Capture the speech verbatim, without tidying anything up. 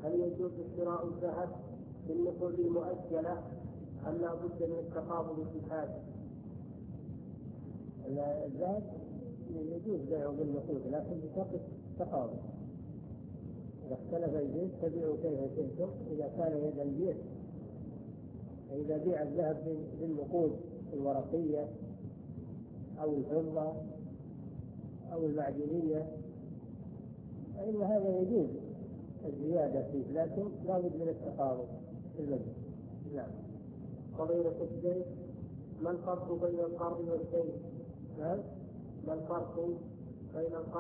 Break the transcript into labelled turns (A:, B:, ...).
A: هل يجوز شراء الذهب بالنقود المؤجلة أم لا بد من التقابض في الحال؟
B: الذهب يجوز بيعه بالنقود لكن بشرط التقابض. إذا اختلف الجنس تبيعوا كيف شئتم إذا كان يد البيع. إذا بيع الذهب بالنقود الورقية أو الفضة أو المعدنية فإن هذا يجوز الزيادة فيه، لكن لا بد من التقابض في المجلس.
A: نعم. فضيلة الشيخ، ما الفرق بين القرض والدين؟
B: نعم.
A: ما الفرق بين القرض